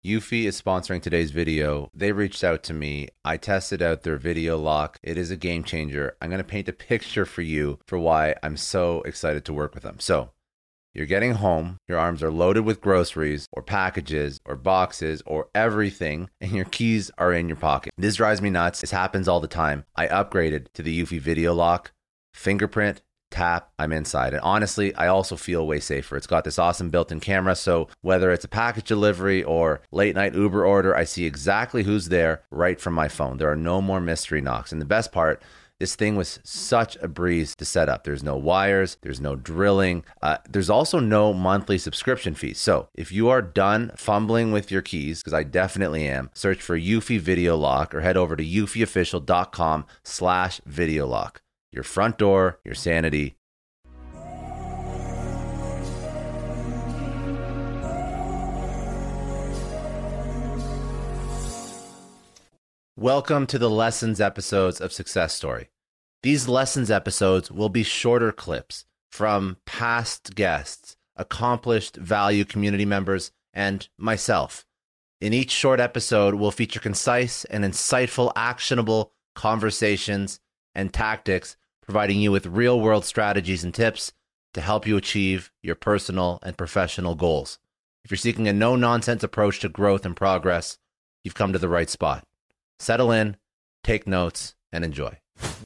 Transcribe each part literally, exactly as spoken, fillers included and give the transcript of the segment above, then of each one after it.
Eufy is sponsoring today's video. They reached out to me. I tested out their video lock. It is a game changer. I'm going to paint a picture for you for why I'm so excited to work with them. So you're getting home, your arms are loaded with groceries or packages or boxes or everything, and your keys are in your pocket. This drives me nuts. This happens all the time. I upgraded to the Eufy video lock, fingerprint, tap, I'm inside. And honestly, I also feel way safer. It's got this awesome built-in camera, so whether it's a package delivery or late night Uber order, I see exactly who's there right from my phone. There are no more mystery knocks. And the best part, this thing was such a breeze to set up. There's no wires, there's no drilling. Uh, there's also no monthly subscription fees. So if you are done fumbling with your keys, because I definitely am, search for Eufy Video Lock or head over to eufyofficial.com slash video lock. Your front door, your sanity. Welcome to the Lessons episodes of Success Story. These Lessons episodes will be shorter clips from past guests, accomplished value community members, and myself. In each short episode, we'll feature concise and insightful, actionable conversations and tactics, providing you with real-world strategies and tips to help you achieve your personal and professional goals. If you're seeking a no-nonsense approach to growth and progress, you've come to the right spot. Settle in, take notes, and enjoy.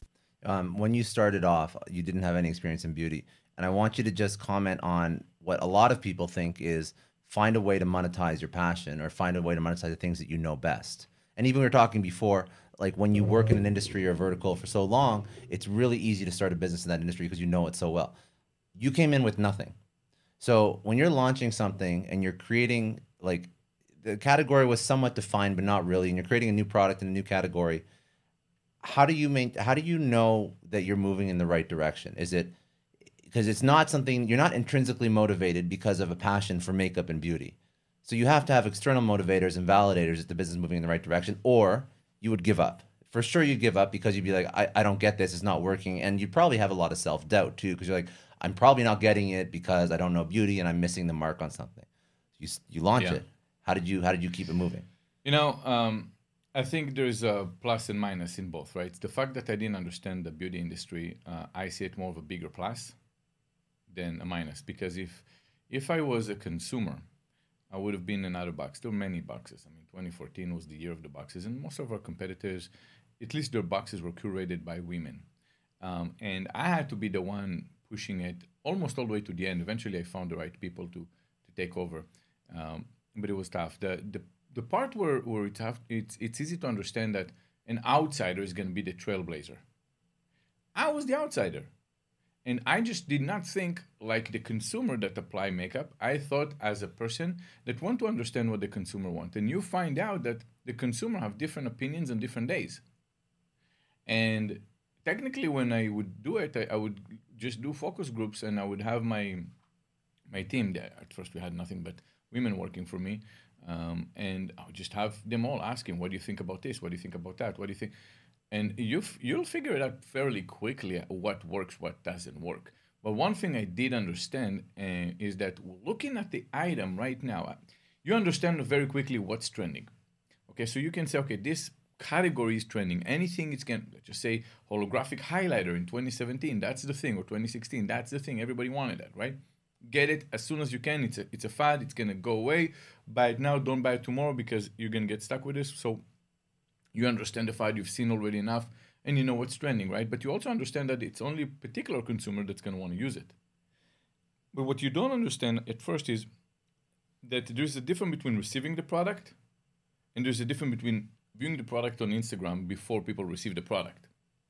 Um, when you started off, you didn't have any experience in beauty, and I want you to just comment on what a lot of people think is find a way to monetize your passion or find a way to monetize the things that you know best. And even we were talking before, like when you work in an industry or vertical for so long, it's really easy to start a business in that industry because you know it so well. You came in with nothing. So when you're launching something and you're creating, like the category was somewhat defined, but not really, and you're creating a new product in a new category, how do you main, how do you know that you're moving in the right direction? Is it, because it's not something, you're not intrinsically motivated because of a passion for makeup and beauty. So you have to have external motivators and validators that the business is moving in the right direction, or you would give up. For sure you'd give up because you'd be like, I, I don't get this, it's not working. And you'd probably have a lot of self-doubt too, because you're like, I'm probably not getting it because I don't know beauty and I'm missing the mark on something. You you launch Yeah. it. How did you how did you keep it moving? You know, um, I think there's a plus and minus in both, right? The fact that I didn't understand the beauty industry, uh, I see it more of a bigger plus than a minus. Because if if I was a consumer, I would have been in another box. There were many boxes. I mean, twenty fourteen was the year of the boxes, and most of our competitors, at least their boxes were curated by women. Um, and I had to be the one pushing it almost all the way to the end. Eventually, I found the right people to to take over, um, but it was tough. The the the part where where it's tough, it's it's easy to understand that an outsider is going to be the trailblazer. I was the outsider. And I just did not think like the consumer that apply makeup. I thought as a person that want to understand what the consumer want. And you find out that the consumer have different opinions on different days. And technically when I would do it, I, I would just do focus groups and I would have my my team there. At first we had nothing but women working for me. Um, and I would just have them all asking, what do you think about this? What do you think about that? What do you think? And you you'll figure it out fairly quickly what works, what doesn't work. But one thing I did understand uh, is that looking at the item right now, you understand very quickly what's trending. Okay, so you can say, okay, this category is trending. Anything it's going, let's just say holographic highlighter in twenty seventeen, that's the thing, or twenty sixteen, that's the thing. Everybody wanted that, right? Get it as soon as you can. It's a, it's a fad. It's going to go away. Buy it now. Don't buy it tomorrow because you're going to get stuck with this. So you understand the fad, you've seen already enough, and you know what's trending, right? But you also understand that it's only a particular consumer that's going to want to use it. But what you don't understand at first is that there's a difference between receiving the product and there's a difference between viewing the product on Instagram before people receive the product.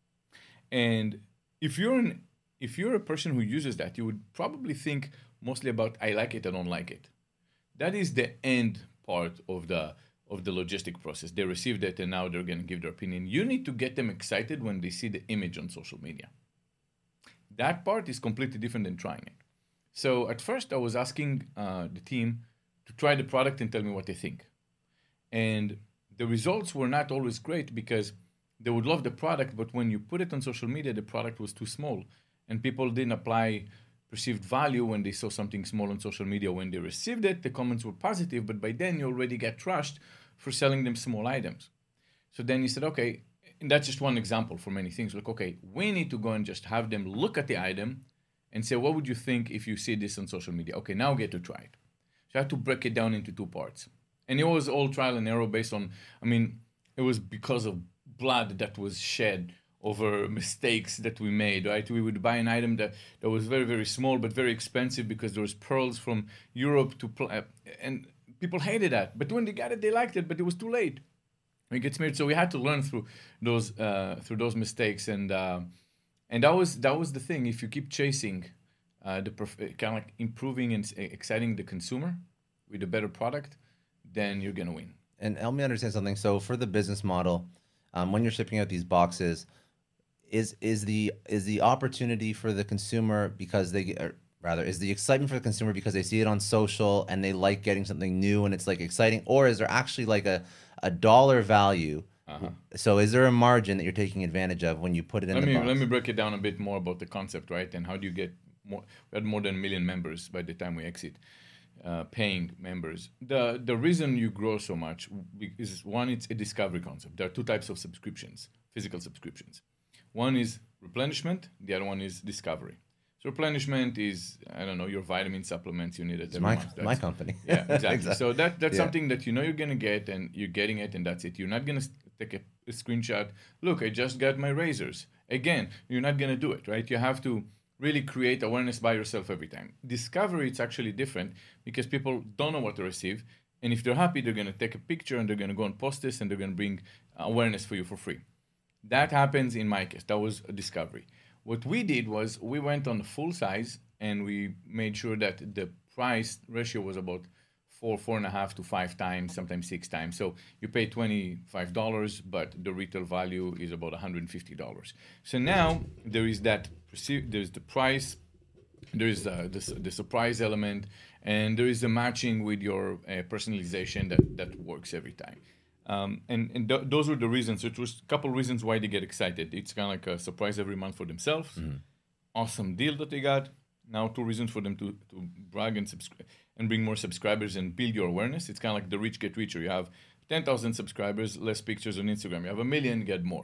And if you're an, if you're a person who uses that, you would probably think mostly about, I like it, I don't like it. That is the end part of the of the logistic process. They received it and now they're going to give their opinion. You need to get them excited when they see the image on social media. That part is completely different than trying it. So at first I was asking uh, the team to try the product and tell me what they think. And the results were not always great because they would love the product, but when you put it on social media, the product was too small and people didn't apply perceived value when they saw something small on social media. When they received it, the comments were positive, but by then you already get trashed for selling them small items. So then you said, okay, and that's just one example for many things. Like, okay, we need to go and just have them look at the item and say, what would you think if you see this on social media? Okay, now get to try it. So I had to break it down into two parts. And it was all trial and error based on, I mean, it was because of blood that was shed over mistakes that we made, right? We would buy an item that, that was very, very small, but very expensive because there was pearls from Europe to, pl- uh, and people hated that. But when they got it, they liked it, but it was too late. We get smeared. So we had to learn through those, uh, through those mistakes. And, uh, and that was, that was the thing. If you keep chasing uh, the perf- kind of like improving and exciting the consumer with a better product, then you're going to win. And help me understand something. So for the business model, um, when you're shipping out these boxes, is is the is the opportunity for the consumer because they or rather is the excitement for the consumer because they see it on social and they like getting something new and it's like exciting, or is there actually like a, a dollar value? Uh-huh. So is there a margin that you're taking advantage of when you put it in let the me, box? Let me break it down a bit more about the concept, right? And how do you get more? We had more than a million members by the time we exit. Uh, paying members. The the reason you grow so much is, one, it's a discovery concept. There are two types of subscriptions, physical subscriptions. One is replenishment, the other one is discovery. So replenishment is, I don't know, your vitamin supplements you need it every my, month. That's, my company. Yeah, exactly. exactly. So that that's yeah. something that you know you're going to get and you're getting it and that's it. You're not going to take a, a screenshot. Look, I just got my razors. Again, you're not going to do it, right? You have to really create awareness by yourself every time. Discovery, it's actually different because people don't know what to receive. And if they're happy, they're going to take a picture and they're going to go and post this and they're going to bring awareness for you for free. That happens in my case. That was a discovery. What we did was we went on the full size and we made sure that the price ratio was about four, four and a half to five times, sometimes six times. So you pay twenty-five dollars, but the retail value is about one hundred fifty dollars. So now there is that, there's the price, there is uh, the, the surprise element, and there is the matching with your uh, personalization that, that works every time. Um, and and th- those were the reasons. It was a couple reasons why they get excited. It's kind of like a surprise every month for themselves. Mm-hmm. Awesome deal that they got. Now two reasons for them to, to brag and subscribe and bring more subscribers and build your awareness. It's kind of like the rich get richer. You have ten thousand subscribers, less pictures on Instagram. You have a million, get more.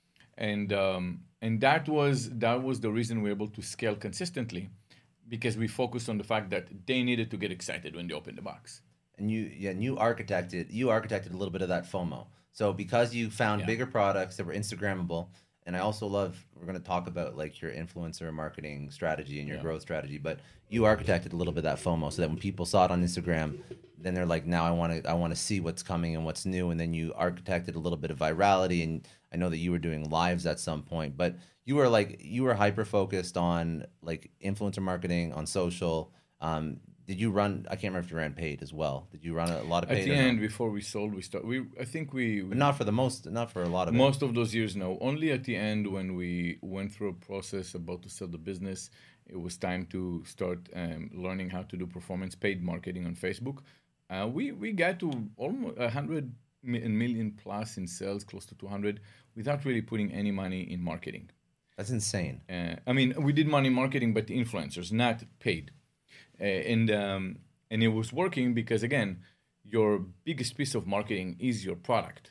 And um, and that was that was the reason we were able to scale consistently, because we focused on the fact that they needed to get excited when they opened the box. And you yeah, and you architected you architected a little bit of that FOMO. So because you found yeah. bigger products that were Instagrammable, and I also love, we're going to talk about like your influencer marketing strategy and your yeah. growth strategy, but you architected a little bit of that FOMO so that when people saw it on Instagram, then they're like, now I want to I want to see what's coming and what's new. And then you architected a little bit of virality, and I know that you were doing lives at some point, but you were like you were hyper focused on like influencer marketing on social. Um, Did you run? I can't remember if you ran paid as well. Did you run a lot of paid? At the end, no? Before we sold, we start. We I think we, we. But not for the most. Not for a lot of. Most it. of those years, no. Only at the end, when we went through a process about to sell the business, it was time to start um, learning how to do performance paid marketing on Facebook. Uh, we we got to almost a hundred million plus in sales, close to two hundred, without really putting any money in marketing. That's insane. Uh, I mean, we did money marketing, but the influencers, not paid. Uh, and um, and it was working because, again, your biggest piece of marketing is your product.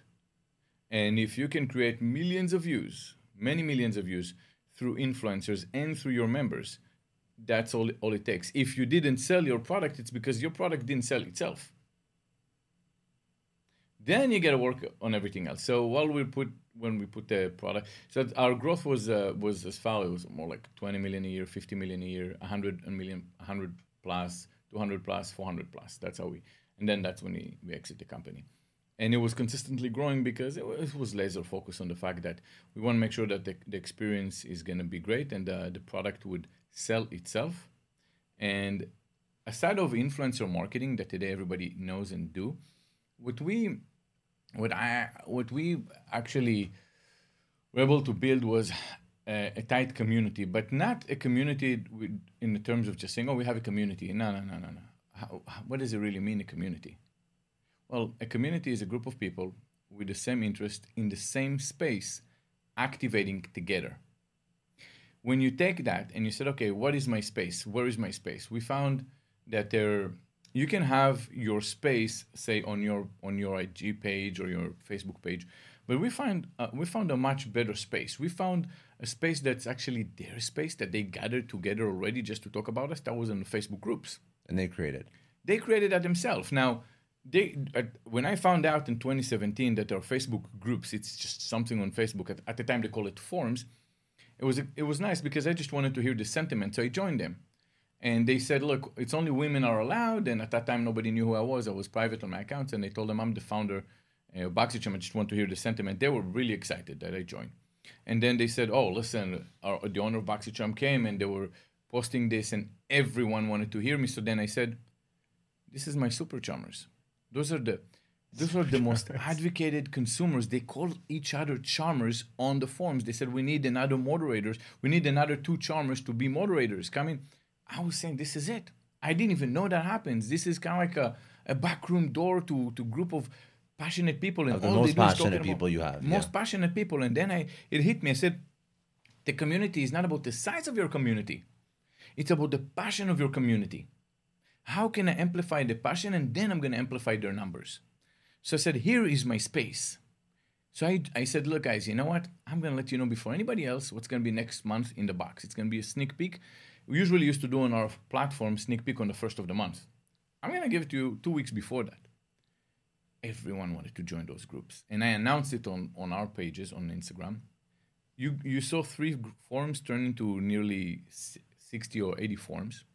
And if you can create millions of views, many millions of views through influencers and through your members, that's all, all it takes. If you didn't sell your product, it's because your product didn't sell itself. Then you got to work on everything else. So while we put when we put the product, so our growth was uh, was as far, it was more like twenty million a year, fifty million a year, one hundred million, one hundred plus, two hundred plus, four hundred plus. That's how we, and then that's when we, we exit the company. And it was consistently growing because it was, it was laser focused on the fact that we want to make sure that the, the experience is going to be great and uh, the product would sell itself. And aside of influencer marketing that today everybody knows and do, what we what I what we actually were able to build was a, a tight community, but not a community with, in the terms of just saying, oh, we have a community. No, no, no, no, no. How, what does it really mean, a community? Well, a community is a group of people with the same interest in the same space, activating together. when you take that and you said, okay, what is my space? Where is my space? We found that there you can have your space, say on your on your I G page or your Facebook page, but we find uh, we found a much better space. We found a space that's actually their space that they gathered together already just to talk about us. That was in the Facebook groups, and they created. They created that themselves. Now, they uh, when I found out in twenty seventeen that our Facebook groups, it's just something on Facebook. At, at the time, they call it forums. It was it was nice because I just wanted to hear the sentiment, so I joined them. And they said, look, it's only women are allowed. And at that time, nobody knew who I was. I was private on my accounts. And they told them I'm the founder of BoxyCharm. I just want to hear the sentiment. They were really excited that I joined. And then they said, oh, listen, our, the owner of BoxyCharm came and they were posting this and everyone wanted to hear me. So then I said, this is my super charmers. Those are the those are the most advocated consumers. They call each other charmers on the forums. They said, we need another moderators. We need another two charmers to be moderators. Coming. I was saying, this is it. I didn't even know that happens. This is kind of like a, a backroom door to to group of passionate people. And of the all most they do passionate is people you have. Most yeah. passionate people. And then I it hit me. I said, the community is not about the size of your community. It's about the passion of your community. How can I amplify the passion? And then I'm going to amplify their numbers. So I said, here is my space. So I, I said, look, guys, you know what? I'm going to let you know before anybody else what's going to be next month in the box. It's going to be a sneak peek. We usually used to do on our platform sneak peek on the first of the month. I'm going to give it to you two weeks before that. Everyone wanted to join those groups. And I announced it on, on our pages on Instagram. You you saw three forums turn into nearly sixty or eighty forums.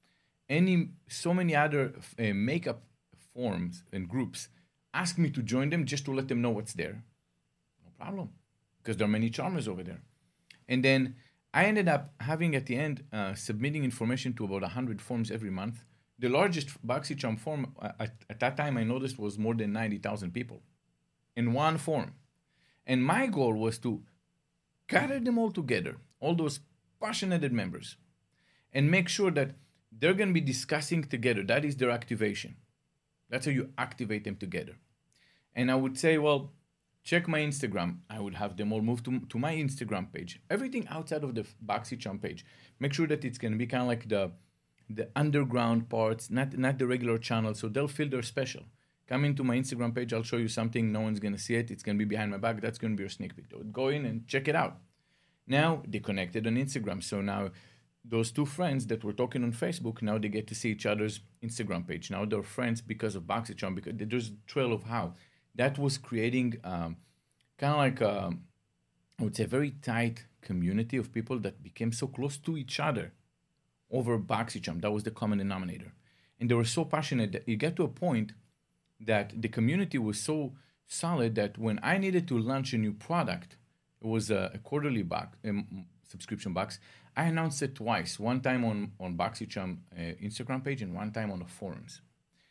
Any so many other uh, makeup forums and groups asked me to join them just to let them know what's there. No problem, because there are many charmers over there. And then I ended up having at the end uh, submitting information to about one hundred forums every month. The largest BoxyCharm forum uh, at, at that time I noticed was more than ninety thousand people in one forum. And my goal was to gather them all together, all those passionate members, and make sure that they're going to be discussing together. That is their activation. That's how you activate them together. And I would say, well, check my Instagram. I would have them all move to, to my Instagram page. Everything outside of the BoxyCharm page. Make sure that it's going to be kind of like the the underground parts, not, not the regular channel, so they'll feel they're special. Come into my Instagram page, I'll show you something, no one's going to see it, it's going to be behind my back, that's going to be your sneak peek. Go in and check it out. Now, they connected on Instagram, so now those two friends that were talking on Facebook, now they get to see each other's Instagram page. Now they're friends because of BoxyCharm, because there's a trail of how. That was creating um, kind of like, a, I would say, a very tight community of people that became so close to each other over BoxyCharm. That was the common denominator. And they were so passionate that you get to a point that the community was so solid that when I needed to launch a new product, it was a, a quarterly box, um, subscription box, I announced it twice, one time on, on BoxyCharm uh, Instagram page and one time on the forums.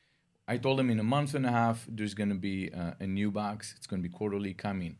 I told them in a month and a half, there's going to be uh, a new box. It's going to be quarterly coming.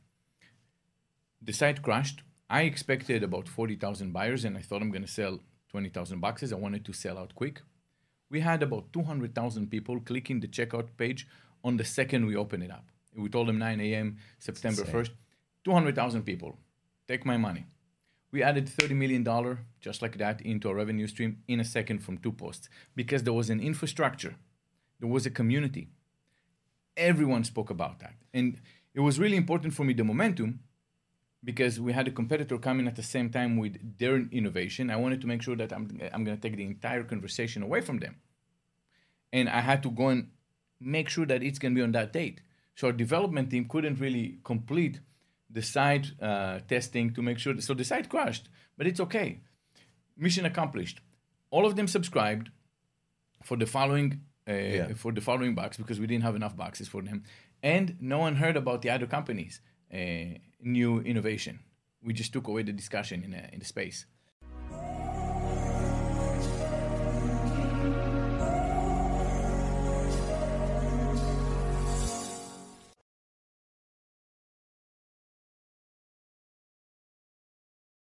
The site crashed. I expected about forty thousand buyers, and I thought I'm going to sell twenty thousand boxes. I wanted to sell out quick. We had about two hundred thousand people clicking the checkout page on the second we opened it up. We told them nine a.m. September first. two hundred thousand people. Take my money. We added thirty million dollars just like that into our revenue stream in a second from two posts because there was an infrastructure. There was a community. Everyone spoke about that. And it was really important for me, the momentum, because we had a competitor coming at the same time with their innovation. I wanted to make sure that I'm, I'm going to take the entire conversation away from them. And I had to go and make sure that it's going to be on that date. So our development team couldn't really complete the site uh, testing to make sure. That, so the site crashed, but it's okay. Mission accomplished. All of them subscribed for the following uh, yeah. for the following box because we didn't have enough boxes for them. And no one heard about the other companies' uh, new innovation. We just took away the discussion in, a, in the space.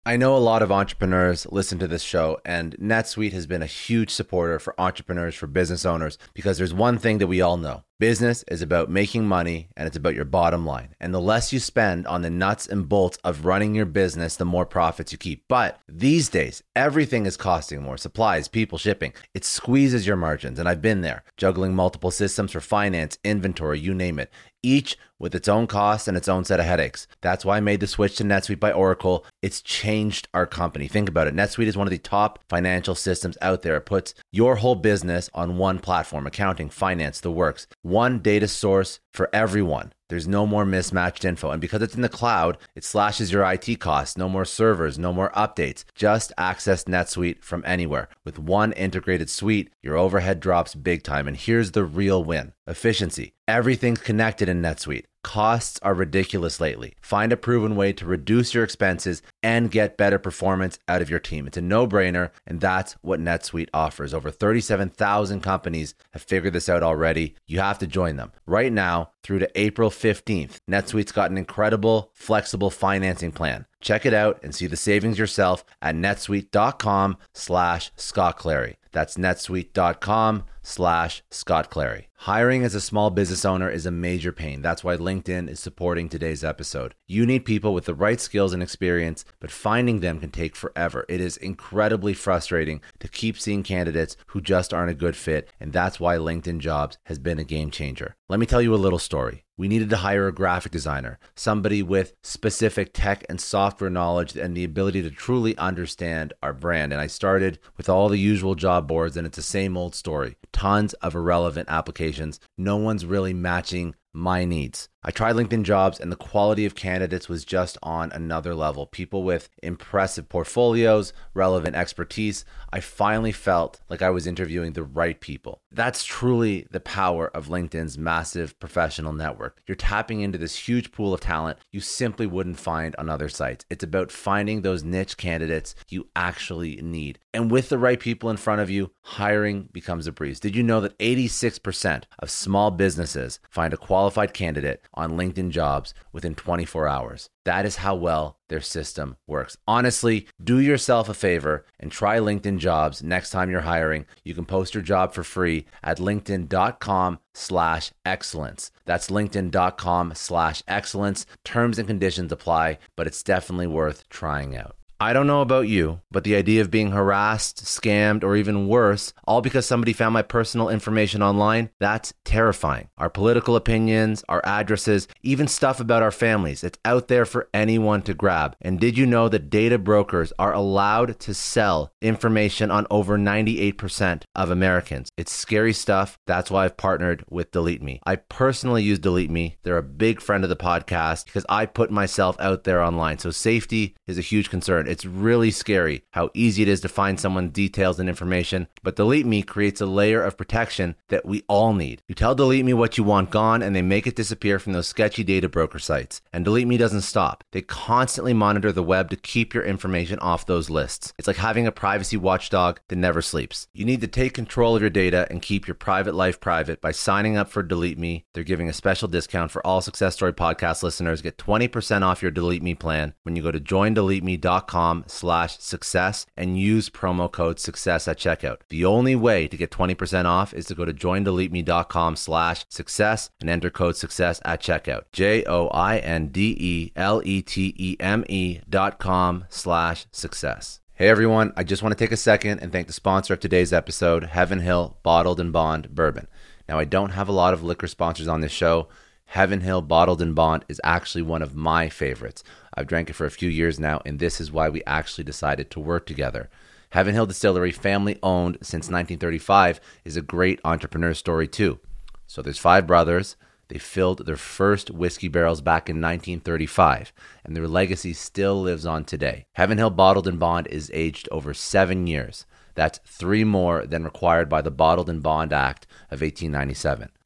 I know a lot of entrepreneurs listen to this show, and NetSuite has been a huge supporter for entrepreneurs, for business owners, because there's one thing that we all know. Business is about making money, and it's about your bottom line. And the less you spend on the nuts and bolts of running your business, the more profits you keep. But these days, everything is costing more. Supplies, people, shipping. It squeezes your margins, and I've been there, juggling multiple systems for finance, inventory, you name it, each with its own costs and its own set of headaches. That's why I made the switch to NetSuite by Oracle. It's changed our company. Think about it. NetSuite is one of the top financial systems out there. It puts your whole business on one platform: accounting, finance, the works. One data source for everyone. There's no more mismatched info. And because it's in the cloud, it slashes your I T costs. No more servers, no more updates. Just access NetSuite from anywhere. With one integrated suite, your overhead drops big time. And here's the real win: efficiency. Everything's connected in NetSuite. Costs are ridiculous lately. Find a proven way to reduce your expenses and get better performance out of your team. It's a no-brainer, and that's what NetSuite offers. Over thirty-seven thousand companies have figured this out already. You have to join them. Right now, through to April fifteenth, NetSuite's got an incredible, flexible financing plan. Check it out and see the savings yourself at netsuite.com slash Scott Clary. That's netsuite.com slash Scott Clary. Hiring as a small business owner is a major pain. That's why LinkedIn is supporting today's episode. You need people with the right skills and experience, but finding them can take forever. It is incredibly frustrating to keep seeing candidates who just aren't a good fit, and that's why LinkedIn Jobs has been a game changer. Let me tell you a little story. We needed to hire a graphic designer, somebody with specific tech and software knowledge and the ability to truly understand our brand. And I started with all the usual job boards, and it's the same old story. Tons of irrelevant applications. No one's really matching my needs. I tried LinkedIn Jobs, and the quality of candidates was just on another level. People with impressive portfolios, relevant expertise. I finally felt like I was interviewing the right people. That's truly the power of LinkedIn's massive professional network. You're tapping into this huge pool of talent you simply wouldn't find on other sites. It's about finding those niche candidates you actually need. And with the right people in front of you, hiring becomes a breeze. Did you know that eighty-six percent of small businesses find a qualified candidate on LinkedIn Jobs within twenty-four hours? That is how well their system works. Honestly, do yourself a favor and try LinkedIn Jobs next time you're hiring. You can post your job for free at linkedin.com slash excellence. That's linkedin.com slash excellence. Terms and conditions apply, but it's definitely worth trying out. I don't know about you, but the idea of being harassed, scammed, or even worse, all because somebody found my personal information online, that's terrifying. Our political opinions, our addresses, even stuff about our families, it's out there for anyone to grab. And did you know that data brokers are allowed to sell information on over ninety-eight percent of Americans? It's scary stuff. That's why I've partnered with Delete Me. I personally use Delete Me. They're a big friend of the podcast because I put myself out there online. So safety is a huge concern. It's really scary how easy it is to find someone's details and information, but Delete Me creates a layer of protection that we all need. You tell Delete Me what you want gone, and they make it disappear from those sketchy data broker sites. And Delete Me doesn't stop. They constantly monitor the web to keep your information off those lists. It's like having a privacy watchdog that never sleeps. You need to take control of your data and keep your private life private by signing up for Delete Me. They're giving a special discount for all Success Story podcast listeners. Get twenty percent off your Delete Me plan when you go to join delete me dot com slash success and use promo code success at checkout. The only way to get twenty percent off is to go to join delete me dot com slash success and enter code success at checkout. J O I N D E L E T E M E dot com slash success. Hey everyone, I just want to take a second and thank the sponsor of today's episode, Heaven Hill Bottled and Bond Bourbon. Now, I don't have a lot of liquor sponsors on this show. Heaven Hill Bottled and Bond is actually one of my favorites. I've drank it for a few years now, and this is why we actually decided to work together. Heaven Hill Distillery, family owned since nineteen thirty-five, is a great entrepreneur story too. So there's five brothers. They filled their first whiskey barrels back in nineteen thirty-five, and their legacy still lives on today. Heaven Hill Bottled and Bond is aged over seven years. That's three more than required by the Bottled and Bond Act of eighteen ninety-seven.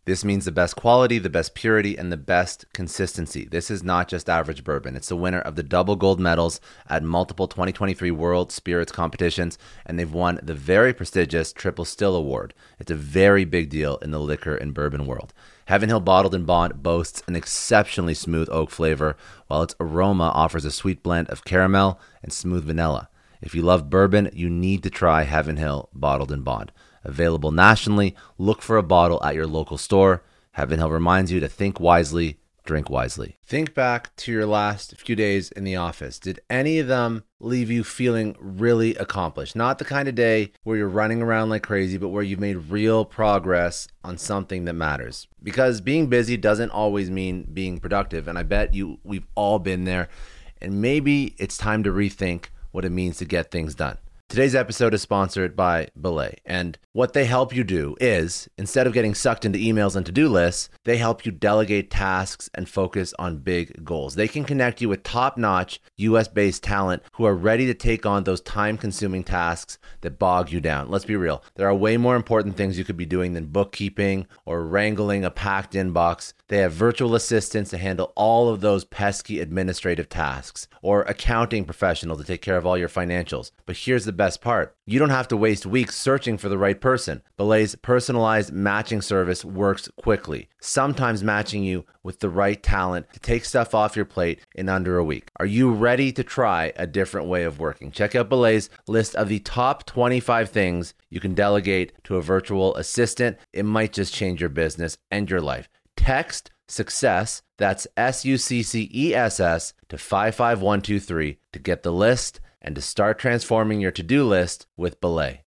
This means the best quality, the best purity, and the best consistency. This is not just average bourbon. It's the winner of the double gold medals at multiple twenty twenty-three World Spirits competitions, and they've won the very prestigious Triple Still Award. It's a very big deal in the liquor and bourbon world. Heaven Hill Bottled and Bond boasts an exceptionally smooth oak flavor, while its aroma offers a sweet blend of caramel and smooth vanilla. If you love bourbon, you need to try Heaven Hill Bottled and Bond. Available nationally, look for a bottle at your local store. Heaven Hill reminds you to think wisely, drink wisely. Think back to your last few days in the office. Did any of them leave you feeling really accomplished? Not the kind of day where you're running around like crazy, but where you've made real progress on something that matters. Because being busy doesn't always mean being productive, and I bet you we've all been there. And maybe it's time to rethink what it means to get things done. Today's episode is sponsored by Belay, and what they help you do is, instead of getting sucked into emails and to-do lists, they help you delegate tasks and focus on big goals. They can connect you with top-notch U S-based talent who are ready to take on those time-consuming tasks that bog you down. Let's be real. There are way more important things you could be doing than bookkeeping or wrangling a packed inbox. They have virtual assistants to handle all of those pesky administrative tasks, or accounting professional to take care of all your financials. But here's the best part. You don't have to waste weeks searching for the right person. Belay's personalized matching service works quickly, sometimes matching you with the right talent to take stuff off your plate in under a week. Are you ready to try a different way of working? Check out Belay's list of the top twenty-five things you can delegate to a virtual assistant. It might just change your business and your life. Text SUCCESS, that's S U C C E S S, to five five one two three to get the list and to start transforming your to-do list with Belay.